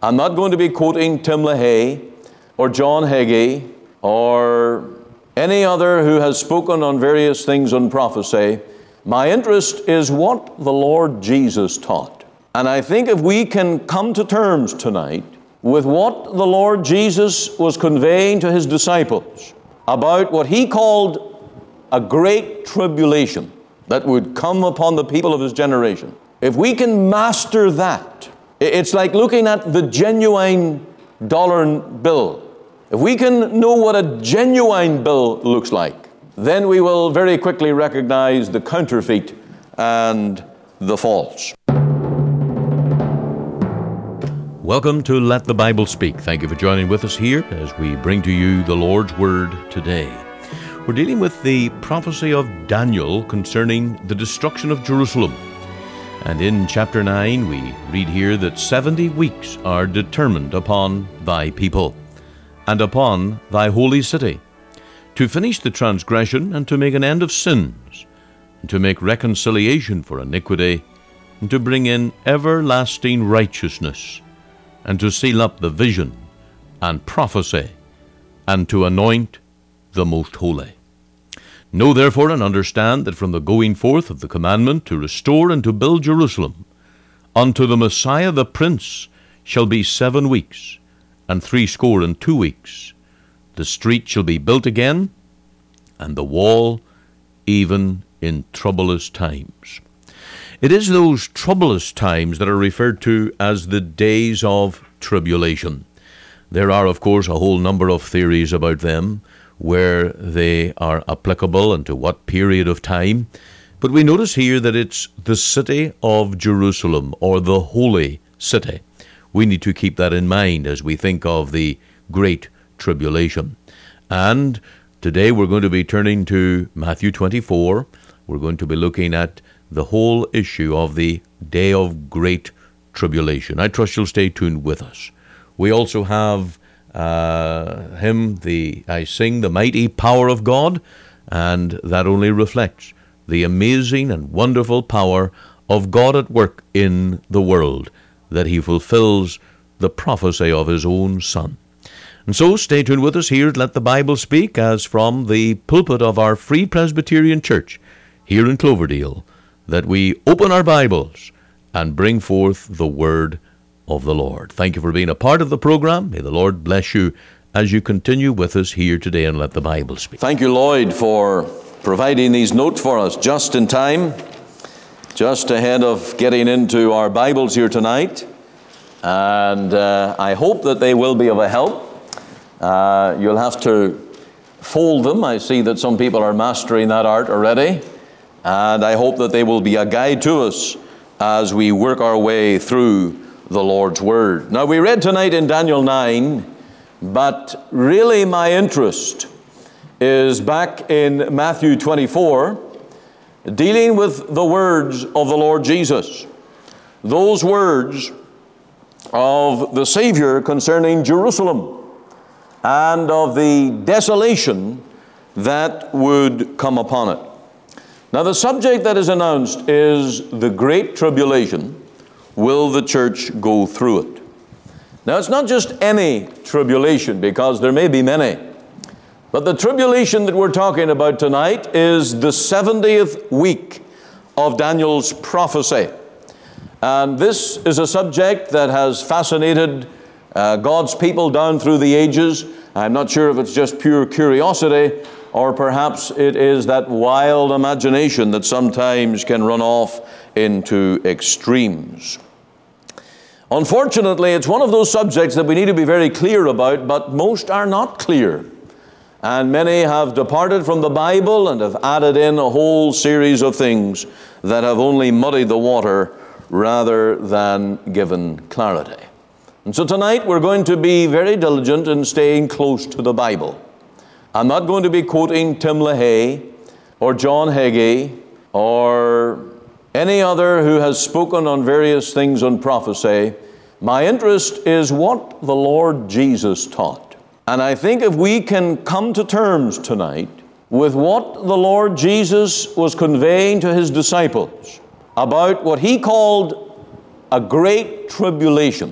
I'm not going to be quoting Tim LaHaye or John Hagee or any other who has spoken on various things on prophecy. My interest is what the Lord Jesus taught. And I think if we can come to terms tonight with what the Lord Jesus was conveying to his disciples about what he called a great tribulation that would come upon the people of his generation, if we can master that, it's like looking at the genuine dollar bill. If we can know what a genuine bill looks like, then we will very quickly recognize the counterfeit and the false. Welcome to Let the Bible Speak. Thank you for joining with us here as we bring to you the Lord's Word today. We're dealing with the prophecy of Daniel concerning the destruction of Jerusalem. And in chapter 9, we read here that 70 weeks are determined upon thy people, and upon thy holy city, to finish the transgression, and to make an end of sins, and to make reconciliation for iniquity, and to bring in everlasting righteousness, and to seal up the vision and prophecy, and to anoint the most holy. Know therefore and understand that from the going forth of the commandment to restore and to build Jerusalem, unto the Messiah the Prince shall be 7 weeks, and 62 weeks. The street shall be built again, and the wall even in troublous times. It is those troublous times that are referred to as the days of tribulation. There are, of course, a whole number of theories about them, where they are applicable and to what period of time. But we notice here that it's the city of Jerusalem, or the holy city. We need to keep that in mind as we think of the Great Tribulation. And today we're going to be turning to Matthew 24. We're going to be looking at the whole issue of the day of Great Tribulation. I trust you'll stay tuned with us. We also have I sing the mighty power of God, and that only reflects the amazing and wonderful power of God at work in the world, that he fulfills the prophecy of his own Son. And so stay tuned with us here at Let the Bible Speak, as from the pulpit of our Free Presbyterian Church here in Cloverdale, that we open our Bibles and bring forth the Word of the Lord. Thank you for being a part of the program. May the Lord bless you as you continue with us here today and Let the Bible Speak. Thank you, Lloyd, for providing these notes for us just in time, just ahead of getting into our Bibles here tonight. And I hope that they will be of a help. You'll have to fold them. I see that some people are mastering that art already. And I hope that they will be a guide to us as we work our way through the Lord's Word. Now, we read tonight in Daniel 9, but really my interest is back in Matthew 24, dealing with the words of the Lord Jesus. Those words of the Savior concerning Jerusalem and of the desolation that would come upon it. Now, the subject that is announced is the Great Tribulation. Will the church go through it? Now, it's not just any tribulation, because there may be many. But the tribulation that we're talking about tonight is the 70th week of Daniel's prophecy. And this is a subject that has fascinated God's people down through the ages. I'm not sure if it's just pure curiosity, or perhaps it is that wild imagination that sometimes can run off into extremes. Unfortunately, it's one of those subjects that we need to be very clear about, but most are not clear. And many have departed from the Bible and have added in a whole series of things that have only muddied the water rather than given clarity. And so tonight we're going to be very diligent in staying close to the Bible. I'm not going to be quoting Tim LaHaye or John Hagee or any other who has spoken on various things on prophecy. My interest is what the Lord Jesus taught. And I think if we can come to terms tonight with what the Lord Jesus was conveying to his disciples about what he called a great tribulation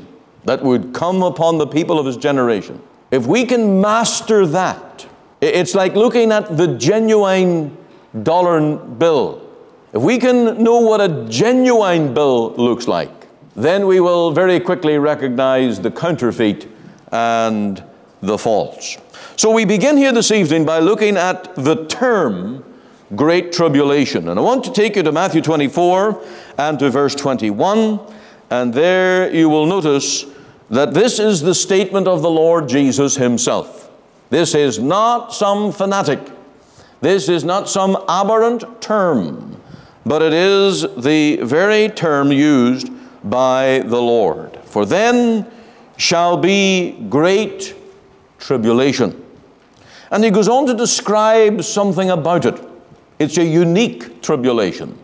that would come upon the people of his generation, if we can master that, it's like looking at the genuine dollar bill. If we can know what a genuine bill looks like, then we will very quickly recognize the counterfeit and the false. So we begin here this evening by looking at the term Great Tribulation. And I want to take you to Matthew 24 and to verse 21. And there you will notice that this is the statement of the Lord Jesus himself. This is not some fanatic. This is not some aberrant term, but it is the very term used by the Lord. For then shall be great tribulation. And he goes on to describe something about it. It's a unique tribulation.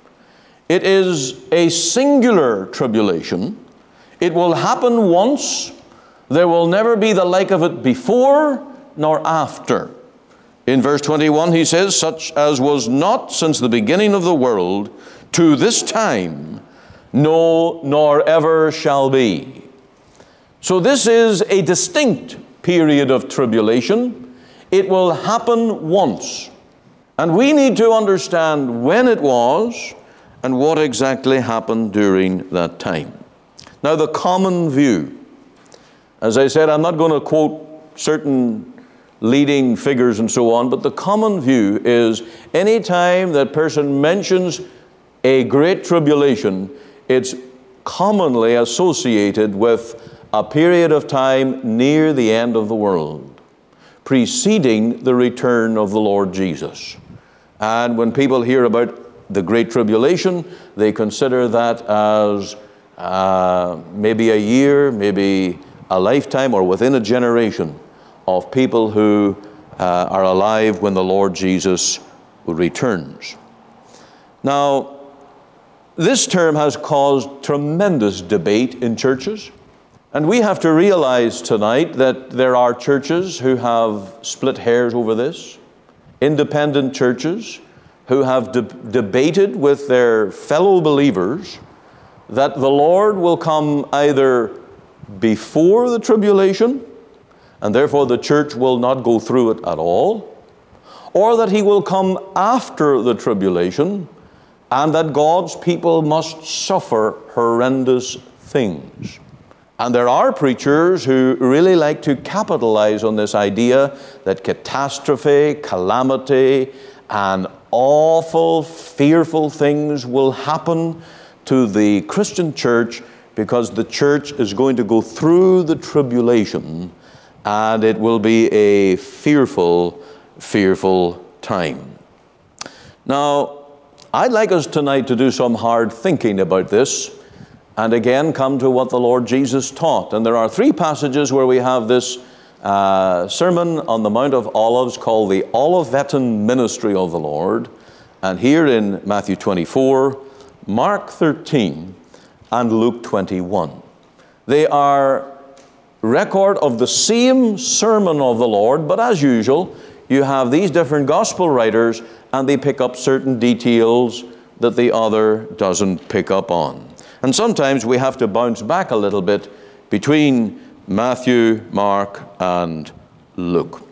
It is a singular tribulation. It will happen once. There will never be the like of it before nor after. In verse 21 he says, such as was not since the beginning of the world to this time, no, nor ever shall be. So this is a distinct period of tribulation. It will happen once. And we need to understand when it was and what exactly happened during that time. Now, the common view, as I said, I'm not going to quote certain leading figures and so on, but the common view is any time that person mentions a great tribulation, it's commonly associated with a period of time near the end of the world, preceding the return of the Lord Jesus. And when people hear about the Great Tribulation, they consider that as maybe a year, maybe a lifetime, or within a generation of people who are alive when the Lord Jesus returns. Now, this term has caused tremendous debate in churches. And we have to realize tonight that there are churches who have split hairs over this, independent churches who have debated with their fellow believers that the Lord will come either before the tribulation, and therefore the church will not go through it at all, or that he will come after the tribulation, and that God's people must suffer horrendous things. And there are preachers who really like to capitalize on this idea that catastrophe, calamity, and awful, fearful things will happen to the Christian church because the church is going to go through the tribulation, and it will be a fearful, fearful time. Now, I'd like us tonight to do some hard thinking about this, and again come to what the Lord Jesus taught. And there are three passages where we have this Sermon on the Mount of Olives called the Olivetan Ministry of the Lord. And here in Matthew 24, Mark 13, and Luke 21. They are record of the same sermon of the Lord, but as usual, you have these different gospel writers and they pick up certain details that the other doesn't pick up on. And sometimes we have to bounce back a little bit between Matthew, Mark, and Luke.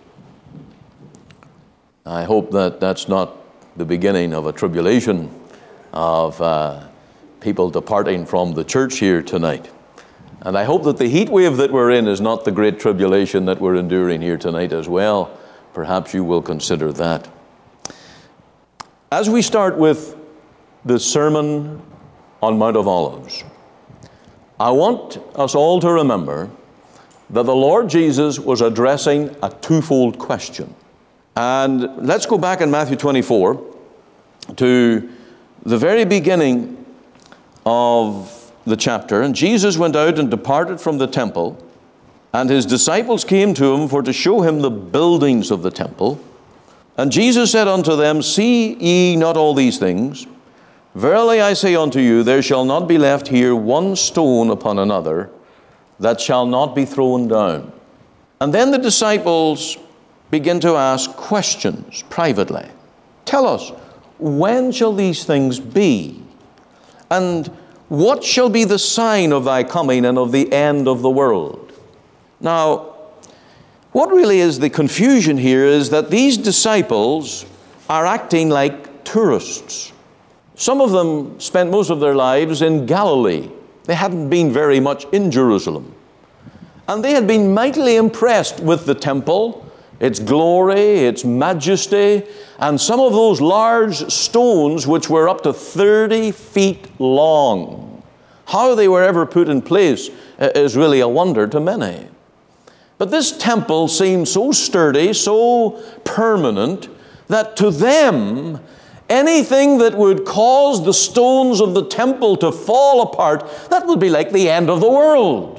I hope that that's not the beginning of a tribulation of people departing from the church here tonight. And I hope that the heat wave that we're in is not the great tribulation that we're enduring here tonight as well. Perhaps you will consider that. As we start with the Sermon on Mount of Olives, I want us all to remember that the Lord Jesus was addressing a twofold question. And let's go back in Matthew 24 to the very beginning of the chapter. And Jesus went out and departed from the temple, and his disciples came to him for to show him the buildings of the temple. And Jesus said unto them, See ye not all these things? Verily I say unto you, there shall not be left here one stone upon another that shall not be thrown down. And then the disciples begin to ask questions privately. Tell us, when shall these things be? And what shall be the sign of thy coming and of the end of the world? Now, what really is the confusion here is that these disciples are acting like tourists. Some of them spent most of their lives in Galilee. They hadn't been very much in Jerusalem. And they had been mightily impressed with the temple, its glory, its majesty, and some of those large stones which were up to 30 feet long. How they were ever put in place is really a wonder to many. But this temple seemed so sturdy, so permanent, that to them, anything that would cause the stones of the temple to fall apart, that would be like the end of the world.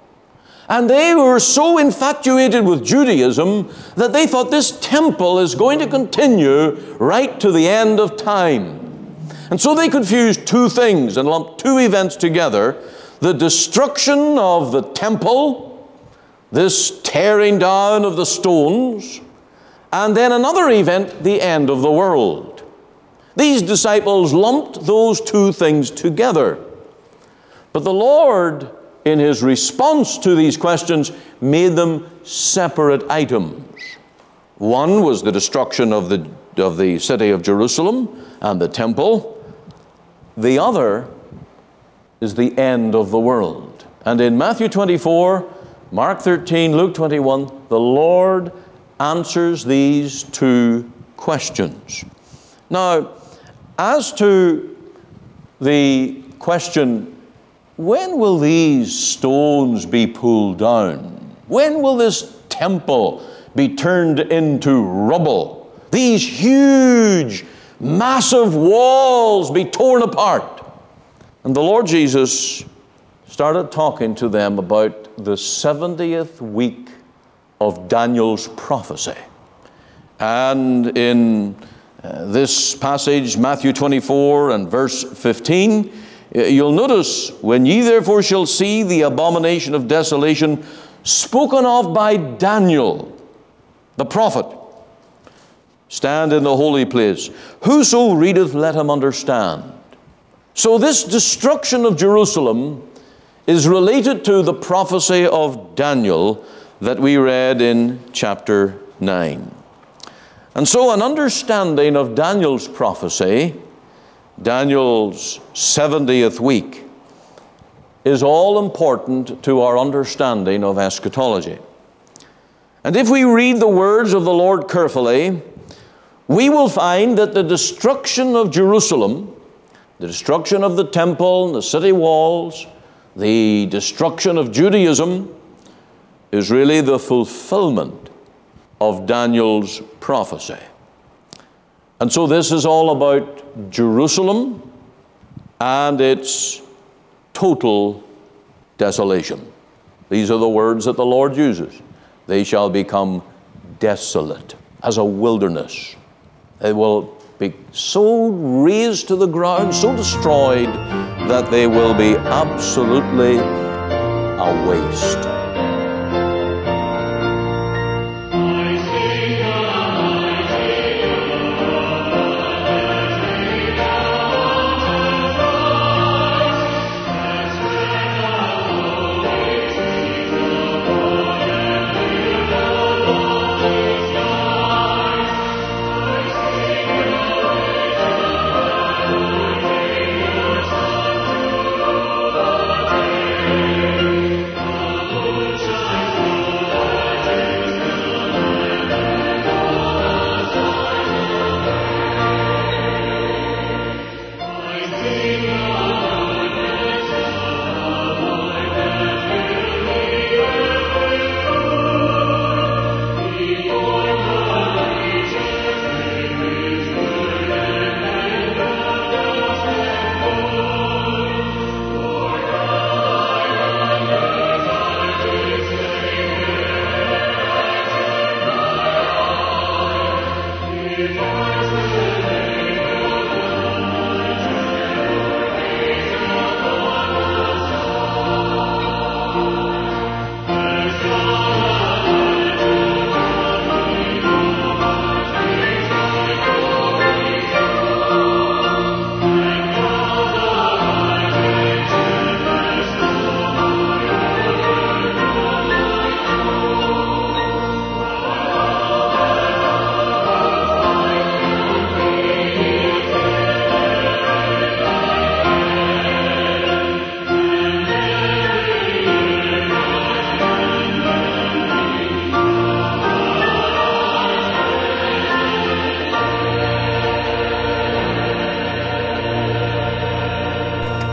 And they were so infatuated with Judaism that they thought this temple is going to continue right to the end of time. And so they confused two things and lumped two events together: the destruction of the temple, this tearing down of the stones, and then another event, the end of the world. These disciples lumped those two things together. But the Lord, in His response to these questions, made them separate items. One was the destruction of the city of Jerusalem and the temple. The other is the end of the world. And in Matthew 24, Mark 13, Luke 21, the Lord answers these two questions. Now, as to the question, when will these stones be pulled down? When will this temple be turned into rubble? These huge, massive walls be torn apart? And the Lord Jesus started talking to them about the 70th week of Daniel's prophecy. And in this passage, Matthew 24 and verse 15, you'll notice, when ye therefore shall see the abomination of desolation spoken of by Daniel, the prophet, stand in the holy place. Whoso readeth, let him understand. So this destruction of Jerusalem is related to the prophecy of Daniel that we read in chapter 9. And so an understanding of Daniel's prophecy, Daniel's 70th week, is all important to our understanding of eschatology. And if we read the words of the Lord carefully, we will find that the destruction of Jerusalem, the destruction of the temple and the city walls, the destruction of Judaism, is really the fulfillment of Daniel's prophecy. And so this is all about Jerusalem and its total desolation. These are the words that the Lord uses. They shall become desolate as a wilderness. They will be so razed to the ground, so destroyed, that they will be absolutely a waste.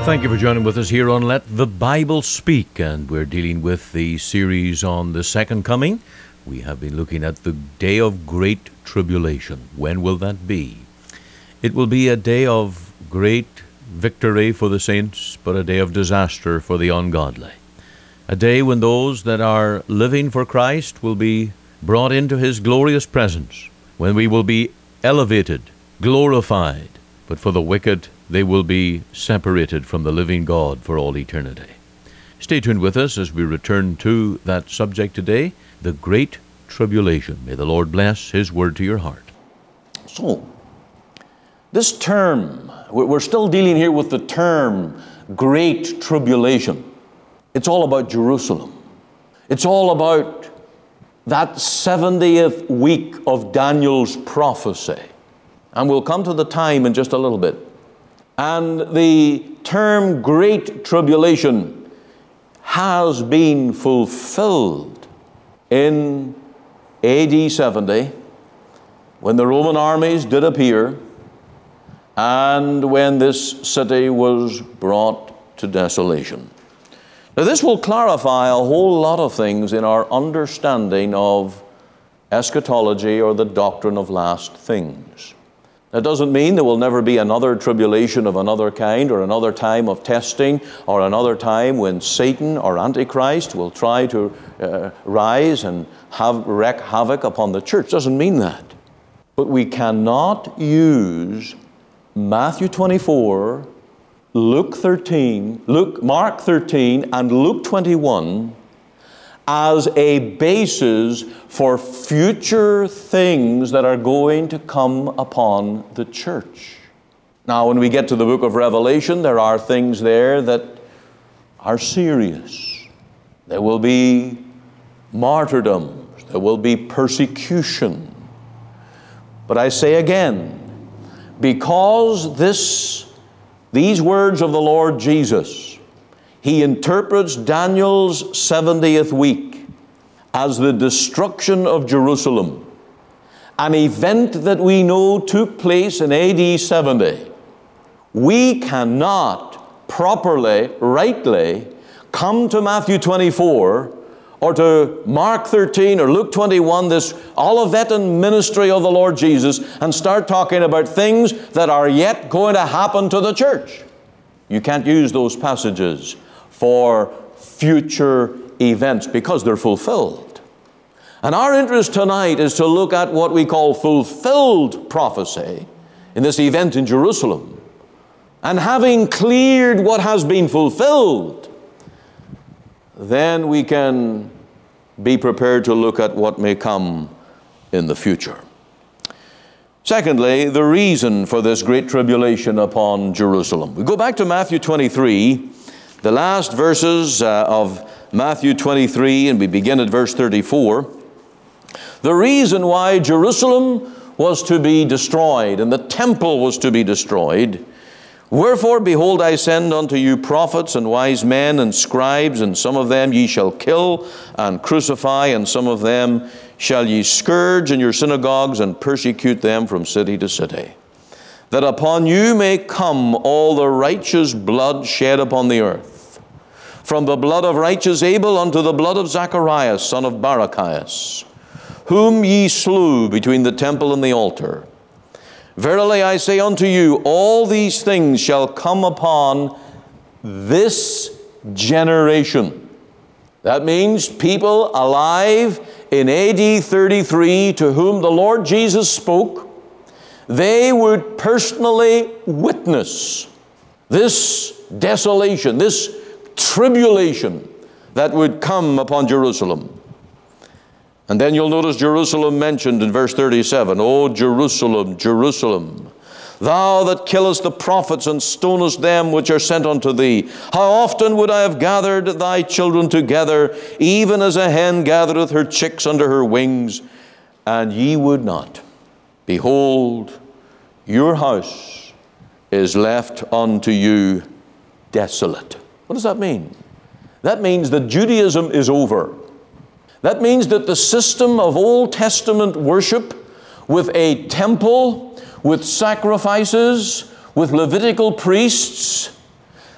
Thank you for joining with us here on Let the Bible Speak, and we're dealing with the series on the Second Coming. We have been looking at the day of great tribulation. When will that be? It will be a day of great victory for the saints, but a day of disaster for the ungodly. A day when those that are living for Christ will be brought into His glorious presence, when we will be elevated, glorified, but for the wicked, they will be separated from the living God for all eternity. Stay tuned with us as we return to that subject today, the Great Tribulation. May the Lord bless His word to your heart. So, this term, we're still dealing here with the term Great Tribulation. It's all about Jerusalem. It's all about that 70th week of Daniel's prophecy. And we'll come to the time in just a little bit. And the term Great Tribulation has been fulfilled in AD 70, when the Roman armies did appear, and when this city was brought to desolation. Now, this will clarify a whole lot of things in our understanding of eschatology, or the doctrine of last things. That doesn't mean there will never be another tribulation of another kind, or another time of testing, or another time when Satan or Antichrist will try to rise and wreak havoc upon the church. Doesn't mean that. But we cannot use Matthew 24, Mark 13, and Luke 21 as a basis for future things that are going to come upon the church. Now, when we get to the book of Revelation, there are things there that are serious. There will be martyrdoms. There will be persecution. But I say again, because these words of the Lord Jesus, He interprets Daniel's 70th week as the destruction of Jerusalem, an event that we know took place in AD 70. We cannot properly, rightly, come to Matthew 24 or to Mark 13 or Luke 21, this Olivetan ministry of the Lord Jesus, and start talking about things that are yet going to happen to the church. You can't use those passages for future events because they're fulfilled. And our interest tonight is to look at what we call fulfilled prophecy in this event in Jerusalem. And having cleared what has been fulfilled, then we can be prepared to look at what may come in the future. Secondly, the reason for this great tribulation upon Jerusalem. We go back to Matthew 23, the last verses of Matthew 23, and we begin at verse 34. The reason why Jerusalem was to be destroyed and the temple was to be destroyed. Wherefore, behold, I send unto you prophets and wise men and scribes, and some of them ye shall kill and crucify, and some of them shall ye scourge in your synagogues and persecute them from city to city, that upon you may come all the righteous blood shed upon the earth, from the blood of righteous Abel unto the blood of Zacharias, son of Barachias, whom ye slew between the temple and the altar. Verily I say unto you, all these things shall come upon this generation. That means people alive in AD 33 to whom the Lord Jesus spoke, they would personally witness this desolation, this tribulation that would come upon Jerusalem. And then you'll notice Jerusalem mentioned in verse 37. O Jerusalem, Jerusalem, thou that killest the prophets and stonest them which are sent unto thee, how often would I have gathered thy children together, even as a hen gathereth her chicks under her wings, and ye would not. Behold, your house is left unto you desolate. What does that mean? That means that Judaism is over. That means that the system of Old Testament worship with a temple, with sacrifices, with Levitical priests,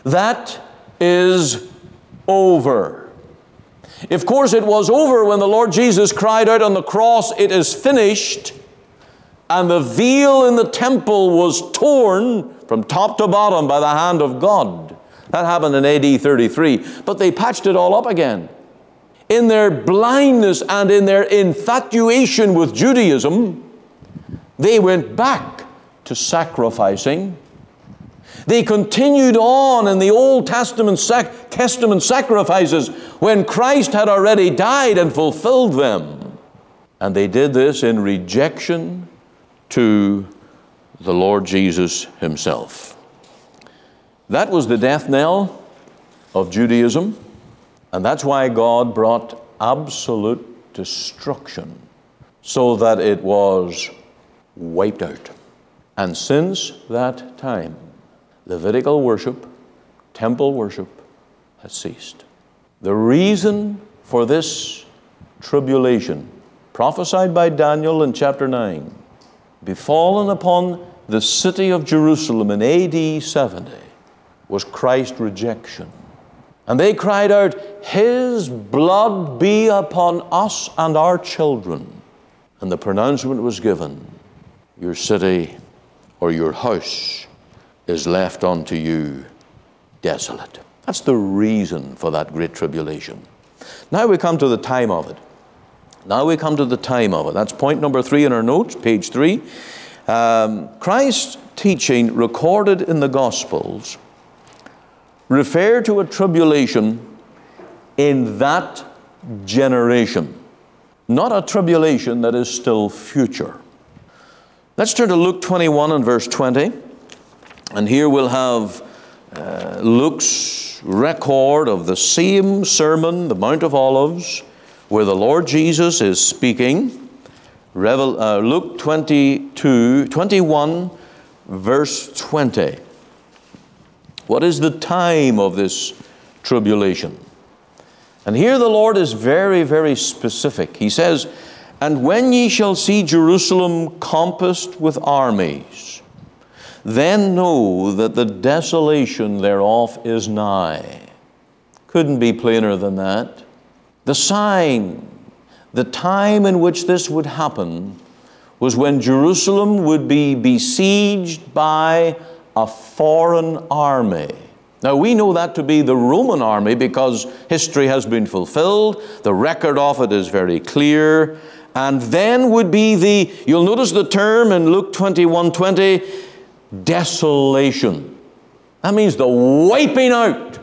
That is over. Of course, it was over when the Lord Jesus cried out on the cross, "It is finished," and the veil in the temple was torn from top to bottom by the hand of God. That happened in AD 33. But they patched it all up again. In their blindness and in their infatuation with Judaism, they went back to sacrificing. They continued on in the Old Testament sacrifices when Christ had already died and fulfilled them. And they did this in rejection to the Lord Jesus himself. That was the death knell of Judaism, and that's why God brought absolute destruction, so that it was wiped out. And since that time, Levitical worship, temple worship, has ceased. The reason for this tribulation, prophesied by Daniel in chapter 9, befallen upon the city of Jerusalem in AD 70, was Christ's rejection. And they cried out, "His blood be upon us and our children." And the pronouncement was given, "Your city or your house is left unto you desolate." That's the reason for that great tribulation. Now we come to the time of it. That's point number 3 in our notes, page 3. Christ's teaching recorded in the Gospels refer to a tribulation in that generation, not a tribulation that is still future. Let's turn to Luke 21 and verse 20. And here we'll have Luke's record of the same sermon, the Mount of Olives, where the Lord Jesus is speaking. Luke 21, verse 20. What is the time of this tribulation? And here the Lord is very, very specific. He says, "And when ye shall see Jerusalem compassed with armies, then know that the desolation thereof is nigh." Couldn't be plainer than that. The sign, the time in which this would happen, was when Jerusalem would be besieged by a foreign army. Now we know that to be the Roman army because history has been fulfilled. The record of it is very clear. And then would be you'll notice the term in Luke 21:20, desolation. That means the wiping out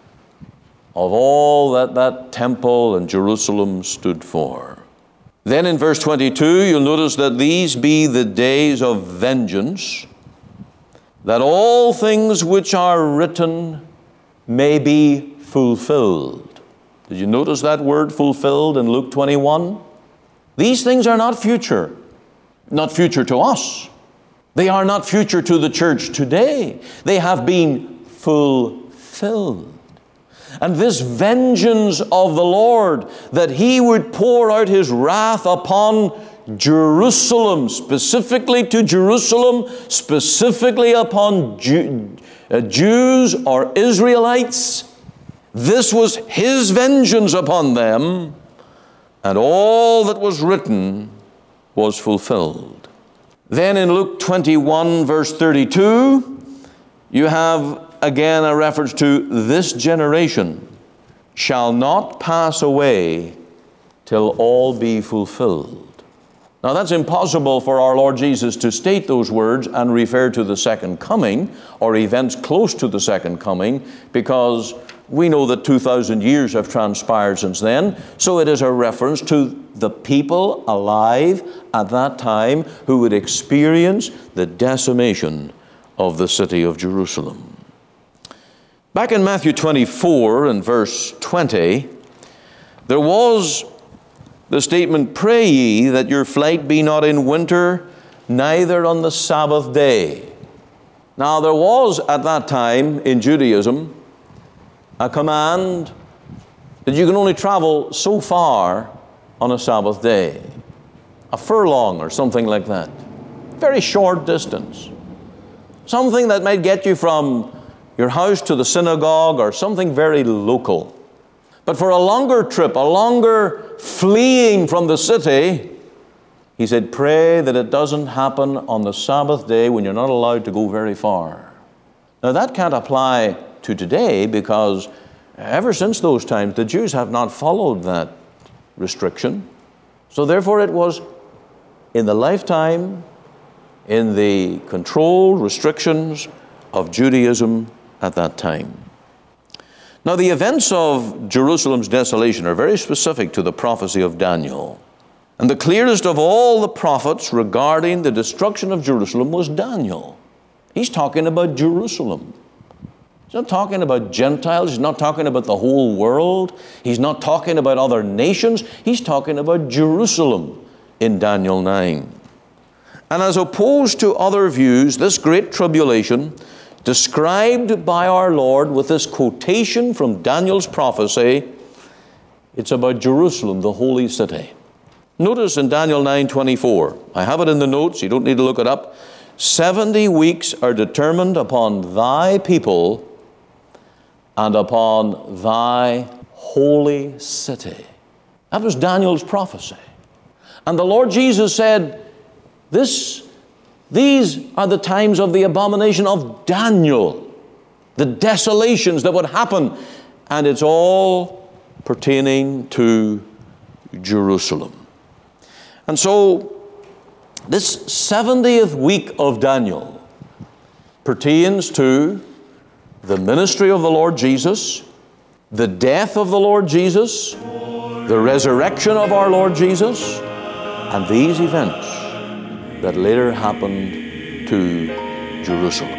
of all that temple and Jerusalem stood for. Then in verse 22, you'll notice that these be the days of vengeance, that all things which are written may be fulfilled. Did you notice that word fulfilled in Luke 21? These things are not future to us. They are not future to the church today. They have been fulfilled. And this vengeance of the Lord, that He would pour out His wrath upon Jerusalem, specifically to Jerusalem, specifically upon Jews or Israelites. This was His vengeance upon them, and all that was written was fulfilled. Then in Luke 21, verse 32, you have again a reference to this generation shall not pass away till all be fulfilled. Now that's impossible for our Lord Jesus to state those words and refer to the second coming or events close to the second coming, because we know that 2,000 years have transpired since then. So it is a reference to the people alive at that time who would experience the decimation of the city of Jerusalem. Back in Matthew 24 and verse 20, there was the statement, "Pray ye that your flight be not in winter, neither on the Sabbath day." Now there was at that time in Judaism a command that you can only travel so far on a Sabbath day. A furlong or something like that. Very short distance. Something that might get you from your house to the synagogue, or something very local. But for a longer trip, a longer fleeing from the city, he said, pray that it doesn't happen on the Sabbath day when you're not allowed to go very far. Now that can't apply to today, because ever since those times, the Jews have not followed that restriction. So therefore it was in the lifetime, in the controlled restrictions of Judaism at that time. Now the events of Jerusalem's desolation are very specific to the prophecy of Daniel. And the clearest of all the prophets regarding the destruction of Jerusalem was Daniel. He's talking about Jerusalem. He's not talking about Gentiles. He's not talking about the whole world. He's not talking about other nations. He's talking about Jerusalem in Daniel 9. And as opposed to other views, this great tribulation, described by our Lord with this quotation from Daniel's prophecy, it's about Jerusalem, the holy city. Notice in Daniel 9:24, I have it in the notes, you don't need to look it up. 70 weeks are determined upon thy people and upon thy holy city. That was Daniel's prophecy. And the Lord Jesus said, these are the times of the abomination of Daniel, the desolations that would happen, and it's all pertaining to Jerusalem. And so this 70th week of Daniel pertains to the ministry of the Lord Jesus, the death of the Lord Jesus, the resurrection of our Lord Jesus, and these events that later happened to Jerusalem.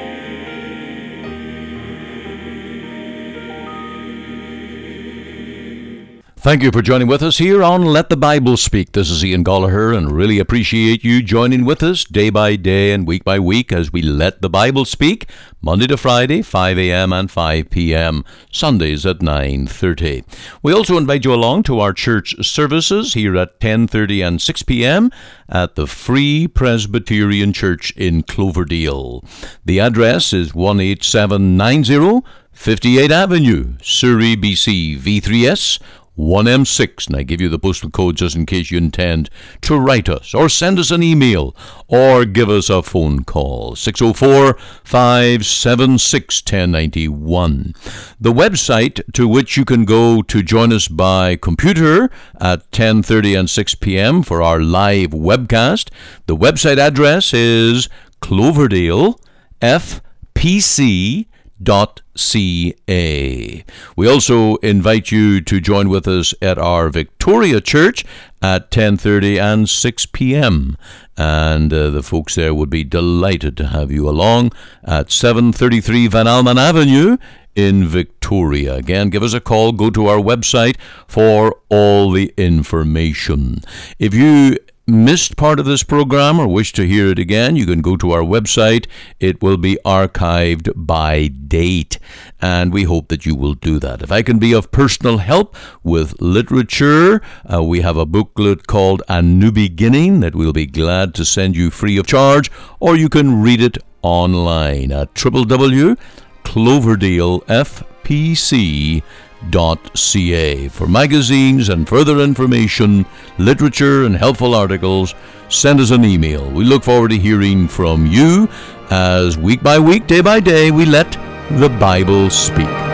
Thank you for joining with us here on Let the Bible Speak. This is Ian Gallagher, and really appreciate you joining with us day by day and week by week as we let the Bible speak, Monday to Friday, 5 a.m. and 5 p.m., Sundays at 9:30. We also invite you along to our church services here at 10:30 and 6 p.m. at the Free Presbyterian Church in Cloverdale. The address is 18790 58th Avenue, Surrey, BC, V3S 1M6, and I give you the postal code just in case you intend to write us or send us an email or give us a phone call, 604-576-1091. The website to which you can go to join us by computer at 10:30 and 6 p.m. for our live webcast, the website address is cloverdalefpc.ca. We also invite you to join with us at our Victoria Church at 10:30 and 6 p.m. And the folks there would be delighted to have you along at 733 Van Alman Avenue in Victoria. Again, give us a call. Go to our website for all the information. If you missed part of this program or wish to hear it again, you can go to our website. It will be archived by date, and we hope that you will do that. If I can be of personal help with literature, we have a booklet called A New Beginning that we'll be glad to send you free of charge, or you can read it online at www.cloverdalefpc.ca. For magazines and further information, literature and helpful articles, send us an email. We look forward to hearing from you as week by week, day by day, we let the Bible speak.